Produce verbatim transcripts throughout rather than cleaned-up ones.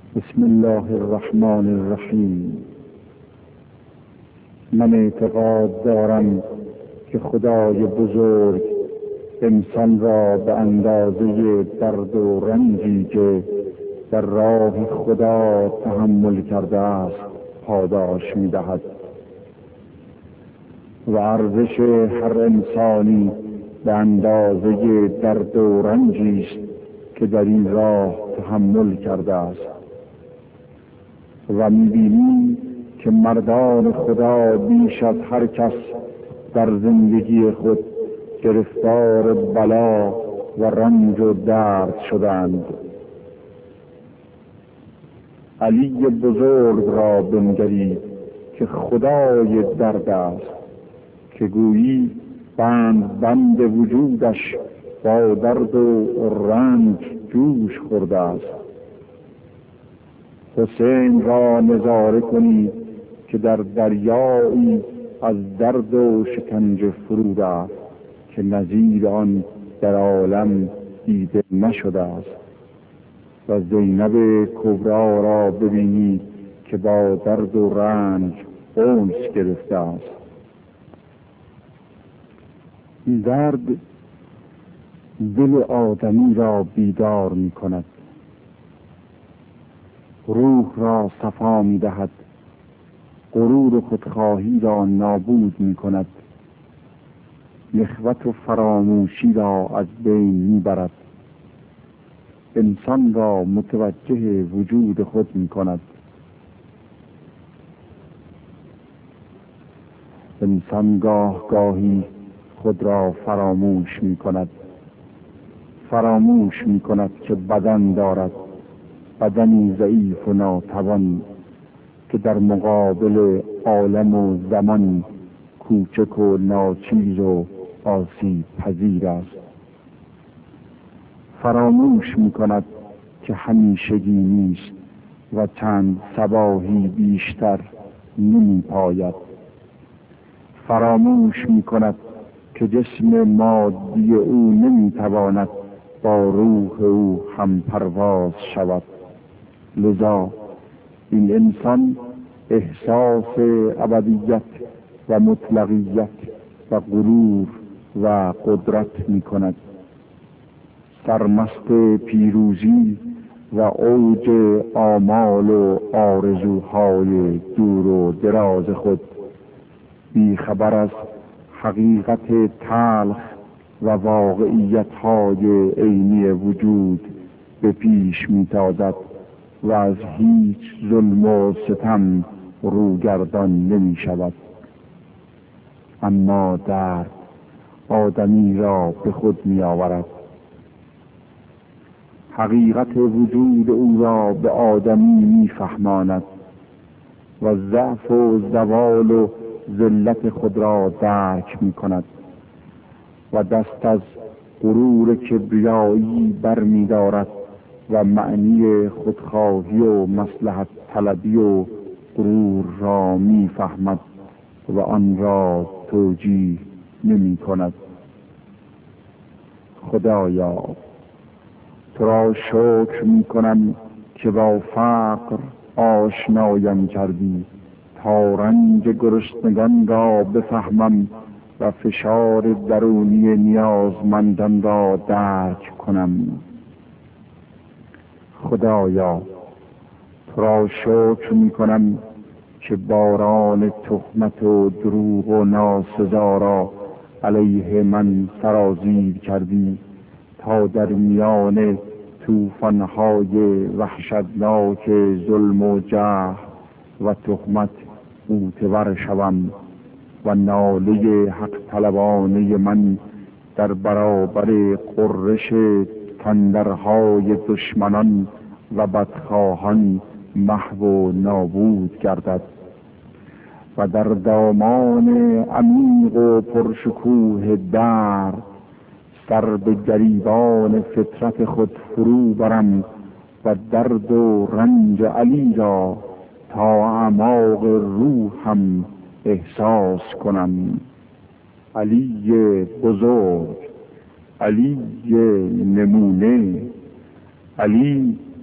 بسم الله الرحمن الرحیم. من اعتقاد دارم که خدای بزرگ انسان را به اندازه درد و رنجی که در راه خدا تحمل کرده است پاداش می‌دهد و ارزش هر انسانی به اندازه درد و رنجی است که در این راه تحمل کرده است. و می‌بینیم که مردان خدا بیش از هر کس در زندگی خود گرفتار بلا و رنج و درد شدند. علی بزرگ را بنگرید که خدای درد است، که گویی بند بند وجودش با درد و رنج جوش خورده است. حسین را نظاره کنید که در دریایی از درد و شکنجه فرود است که نظیر آن در عالم دیده نشده است. و زینب کبری را ببینید که با درد و رنج انس گرفته است. این درد دل آدمی را بیدار می کند، روح را صفا می دهد، غرور و خودخواهی را نابود می کند، نخوت و فراموشی را از بین می برد، انسان را متوجه وجود خود می کند. انسان گاه گاهی خود را فراموش می کند، فراموش می کند که بدن دارد، بدنی ضعیف و ناتوان که در مقابل عالم و زمان کوچک و ناچیز و آسیب پذیر است. فراموش می کند که همیشگی نیست و چند صباحی بیشتر نمی پاید. فراموش می کند که جسم مادی او نمی تواند با روح او هم پرواز شود. لذا این انسان احساس ابدیت و مطلقیت و غرور و قدرت می کند. سرمست پیروزی و اوج آمال و آرزوهای دور و دراز خود، بی خبر از حقیقت تلخ و واقعیت‌های عینی وجود به پیش می‌تازد و از هیچ ظلم و ستم روگردان نمی‌شود. اما درد آدمی را به خود می‌آورد، حقیقت وجود او را به آدمی می‌فهماند و ضعف و زوال و ذلت خود را درک می‌کند و دست از غرور کبریایی بر می‌دارد و معنی خودخواهی و مصلحت طلبی و غرور را می‌فهمد و آن را توجیه نمی‌کند. خدایا، تو را شکر می‌کنم که با فقر آشنایم کردی تا رنج گرسنگان را بفهمم و فشار درونی نیازمندان را درک کنم. خدایا، تو را شکر می‌کنم که باران تهمت و دروغ و ناسزا را علیه من سرازیر کردی تا در میان طوفان‌های وحشتناک ظلم و جهل و تهمت غوطه‌ور شوم و ناله حق طلبانه من در برابر قررش تندرهای دشمنان و بدخواهان محو و نابود گردد و در دامان عمیق و پرشکوه درد سر به گریبان فطرت خود فرو برم و درد و رنج علی را تا اعماق روحم احساس کنم. علی بزرگ، علی نمونه، علی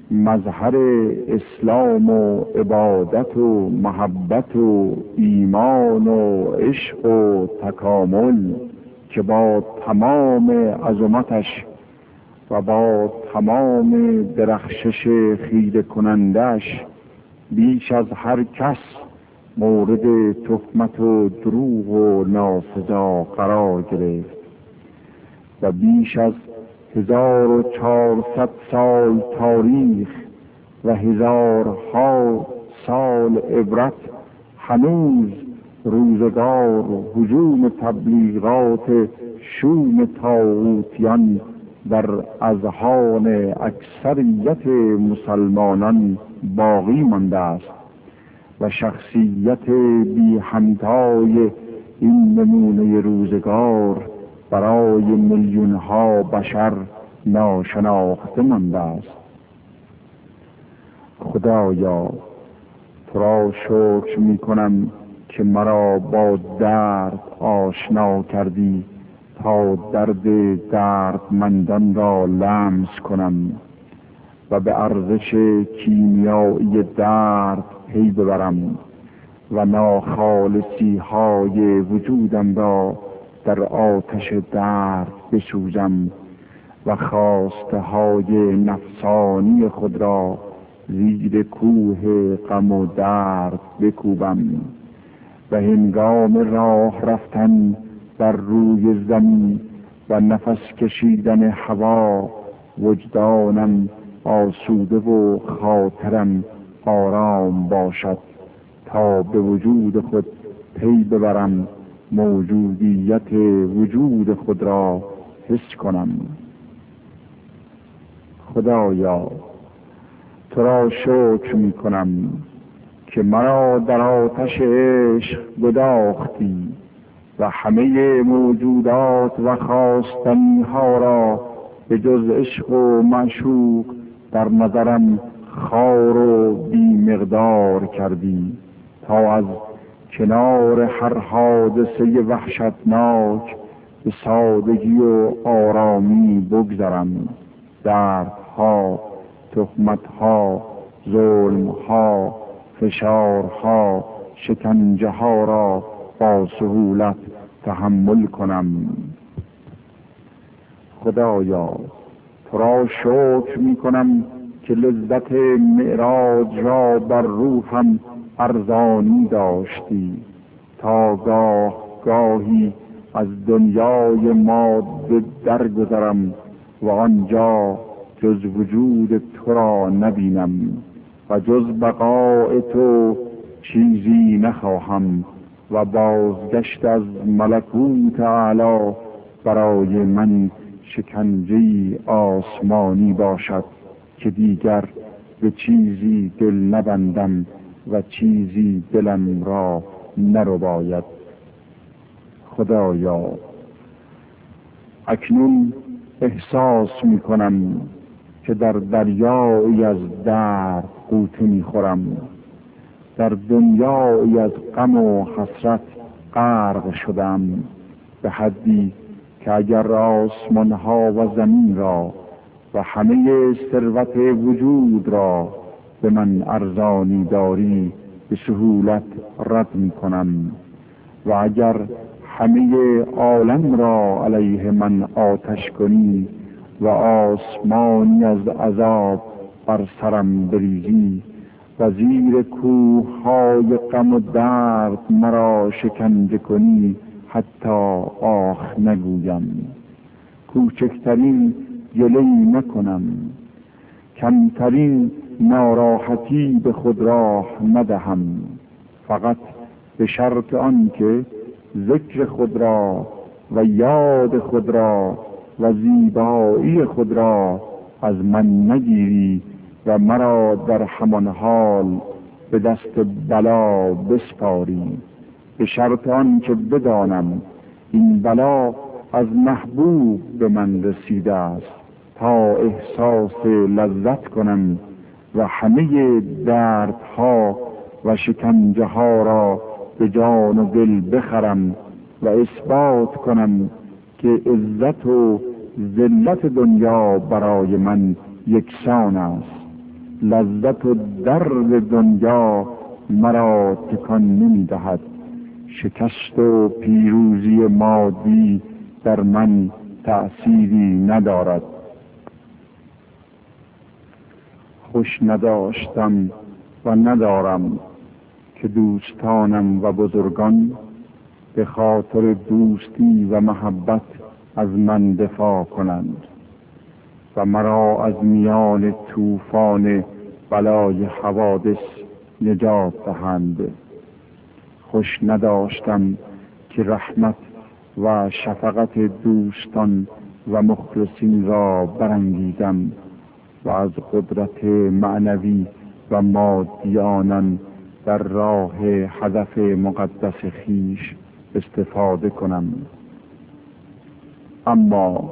مظهر اسلام و عبادت و محبت و ایمان و عشق و تکامل که با تمام عظمتش و با تمام درخشش خیره کنندش بیش از هر کس مورد تهمت و دروغ و ناسزا قرار گرفت و بیش از هزار و چهارصد سال تاریخ و هزارها سال عبرت هنوز روزگار هجوم تبلیغات شوم طاغوتیان در اذهان اکثریت مسلمانان باقی مانده است و شخصیت بی همتای این نمونه روزگار برای میلیون ها بشر ناشناخته مانده است. خدایا تو را شکر می کنم که مرا با درد آشنا کردی تا درد دردمندان را لمس کنم و به ارزش کیمیایی درد پی ببرم و ناخالصی های وجودم را در آتش درد بسوزم و خواسته های نفسانی خود را زیر کوه غم و درد بکوبم و هنگام راه رفتن بر روی زمین و نفس کشیدن هوا وجدانم آسوده و خاطرم آرام باشد تا به وجود خود پی ببرم، موجودیت وجود خود را حس کنم. خدایا تو را شکر می کنم که مرا در آتش عشق گداختی و همه موجودات و خواستنی ها را به جز عشق و معشوق در نظرم خار و بی مقدار کردی تا از کنار هر حادثه وحشتناک به سادگی و آرامی بگذرم. دردها، تهمتها، ظلمها، فشارها، شکنجه ها را با سهولت تحمل کنم. خدایا تو را شکر می کنم که لذت معراج را بر روحم ارزانی داشتی تا گاه گاهی از دنیای ماده درگذرم و آنجا جز وجود تو را نبینم و جز بقای تو چیزی نخواهم و بازگشت از ملکوت اعلی برای من شکنجه‌ای آسمانی باشد که دیگر به چیزی دل نبندم و چیزی دلم را نرباید. خدایا اکنون احساس می کنم که در دریایی از درد غوطه می خورم، در دنیایی از غم و حسرت غرق شدم به حدی که اگر آسمان ها و زمین را و همه ثروت وجود را به من ارزانی داری به سهولت رد می کنم و اگر همه عالم را علیه من آتش کنی و آسمانی از عذاب بر سرم بریزی و زیر کوه های غم و درد مرا شکنجه کنی حتی آخ نگویم، کوچکترین گله‌ای نکنم، کمترین ناراحتی به خود راه ندهم، فقط به شرط آن که ذکر خود را و یاد خود را و زیبایی خود را از من نگیری و مرا در همان حال به دست بلا بسپاری، به شرط آن که بدانم این بلا از محبوب به من رسیده است تا احساس لذت کنم و همه دردها و شکنجه ها را به جان و دل بخرم و اثبات کنم که عزت و ذلت دنیا برای من یکسان است لذت و درد دنیا مرا تکان نمی دهد. شکست و پیروزی مادی در من تأثیری ندارد. خوش نداشتم و ندارم که دوستانم و بزرگان به خاطر دوستی و محبت از من دفاع کنند و مرا از میان طوفان بلای حوادث نجات دهند. خوش نداشتم که رحمت و شفقت دوستان و مخلصین را برانگیزم و از قدرت معنوی و مادی آنان در راه هدف مقدس خویش استفاده کنم. اما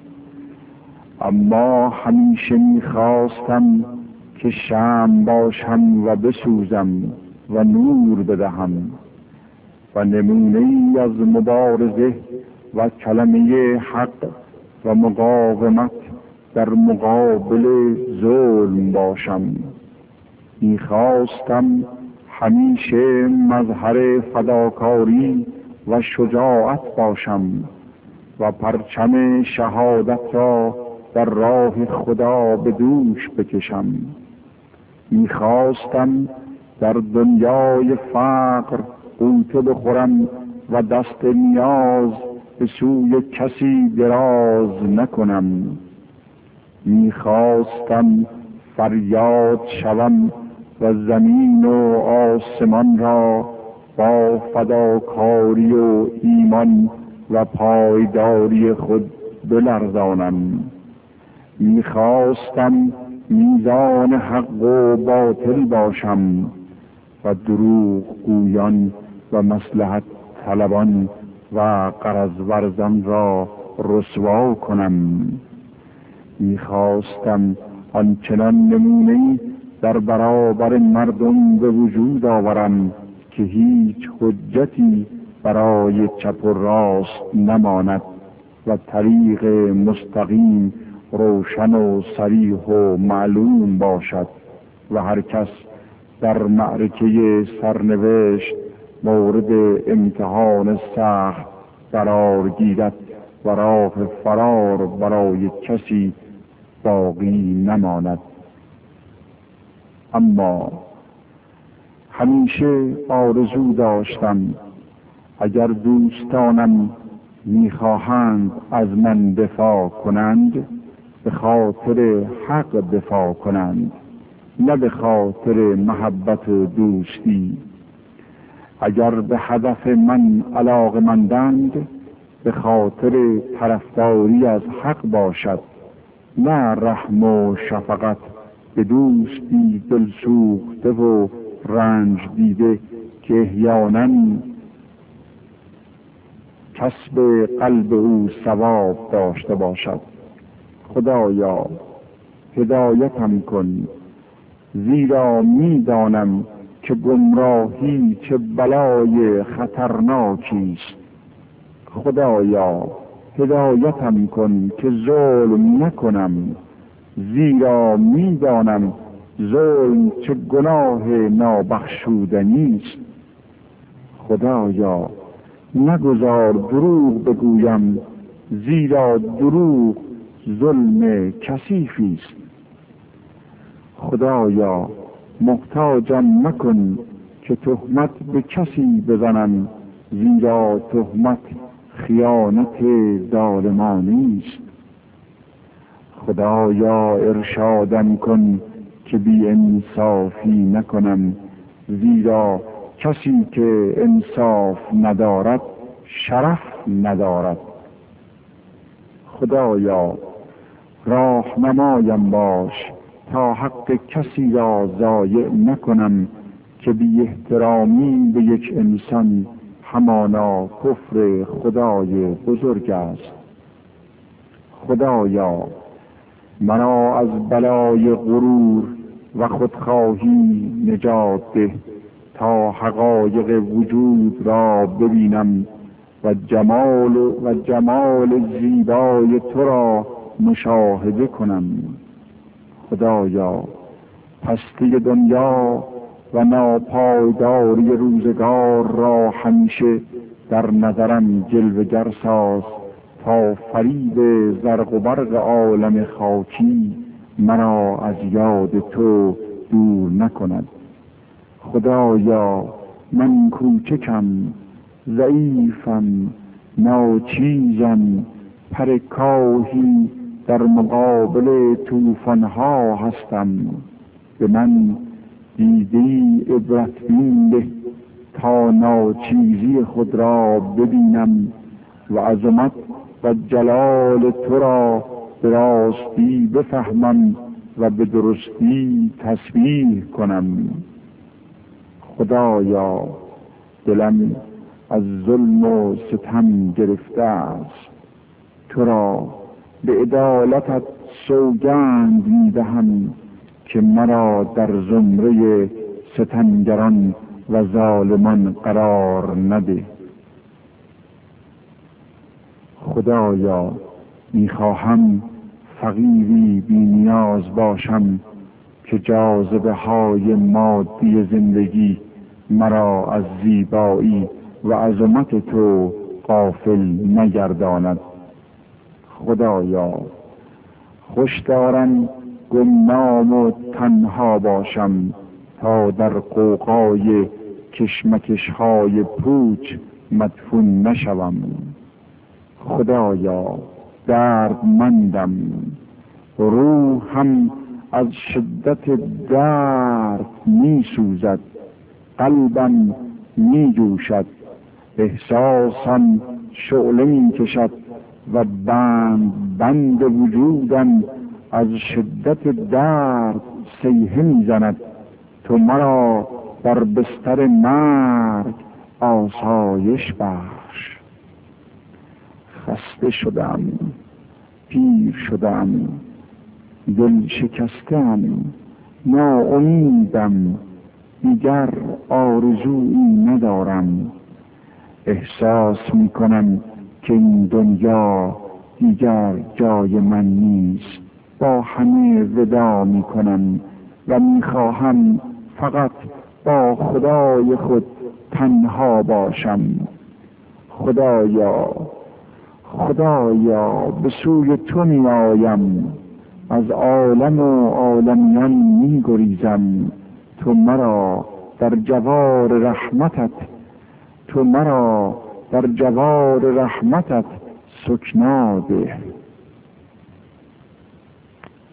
اما همیشه می‌خواستم که شمع باشم و بسوزم و نور بدهم و نمونه‌ای از مبارزه و کلمه حق و مقاومت در مقابل ظلم باشم. می‌خواستم همیشه مظهر فداکاری و شجاعت باشم و پرچم شهادت را در راه خدا به دوش بکشم. می‌خواستم در دنیای فقر غوطه بخورم و دست نیاز به سوی کسی دراز نکنم. می‌خواستم فریاد شوم و زمین و آسمان را با فداکاری و ایمان و پایداری خود بلرزانم. می‌خواستم میزان حق و باطل باشم و دروغ گویان و مصلحت طلبان و غرض ورزان را رسوا کنم. می‌خواستم آنچنان نمونه‌ای در برابر مردم به وجود آورم که هیچ حجتی برای چپ و راست نماند و طریق مستقیم روشن و صریح و معلوم باشد و هر کس در معرکه سرنوشت مورد امتحان سخت قرار گیرد و راه فرار برای کسی باقی نماند. اما همیشه آرزو داشتم اگر دوستانم میخواهند از من دفاع کنند به خاطر حق دفاع کنند، نه به خاطر محبت و دوستی. اگر به هدف من علاقه‌مندند به خاطر طرفداری از حق باشد، نه رحم و شفقت به دوستی دلسوخته و رنج دیده که احیانا کسب قلب او ثواب داشته باشد. خدایا هدایتم کن، زیرا میدانم که گمراهی چه بلای خطرناکی است. خدایا هدایتم کن که ظلم نکنم، زیرا میدانم ظلم چه گناه نابخشودنی است. خدایا نگذار دروغ بگویم، زیرا دروغ ظلم کثیفی است. خدایا محتاجم مکن که تهمت به کسی بزنم، زیرا تهمت خیانت ظالمانی است. خدایا ارشادم کن که بی انصافی نکنم، زیرا کسی که انصاف ندارد شرف ندارد. خدایا راهنمایم باش تا حق کسی را ضایع نکنم که بی احترامی به یک انسان همانا کفر خدای بزرگ است. خدایا مرا از بلای غرور و خودخواهی نجات ده تا حقایق وجود را ببینم و جمال و جمال زیبای تو را مشاهده کنم. خدایا پستی دنیا و ناپایداری روزگار را همیشه در نظرم جلوه‌گر ساز تا فریب زرق و برق عالم خاکی مرا از یاد تو دور نکند. خدایا من کوچکم، ضعیفم، ناچیزم، پر کاهی در مقابل طوفان‌ها هستم. به من دیدی عبرت بین ده تا ناچیزی خود را ببینم و عظمت و جلال تو را به راستی بفهمم و به درستی تسبیح کنم. خدایا دلم از ظلم و ستم گرفته است، تو را به عدالتت سوگند می‌دهم که مرا در زمره ستمگران و ظالمان قرار نده. خدایا می‌خواهم فقیری بی نیاز باشم که جاذبه های مادی زندگی مرا از زیبایی و عظمت تو غافل نگرداند. خدایا خوش دارم گمنام و تنها باشم تا در قوقای کشمکش های پوچ مدفون نشوم. خدایا دردمندم، روحم از شدت درد می سوزد، قلبم می جوشد، احساسم شعله می کشد و بند بند وجودم از شدت درد صیحه می زند. تو مرا بر بستر مرگ آسایش بخش. خسته شدم، پیر شدم، دل شکستم، ناامیدم، دیگر آرزویی ندارم. احساس می کنم که این دنیا دیگر جای من نیست. با همه ودا می کنم و می خواهم فقط با خدای خود تنها باشم. خدایا خدایا به سوی تو می آیم، از عالم و عالمیان می گریزم. تو مرا در جوار رحمتت تو مرا در جوار رحمتت سکنا ده.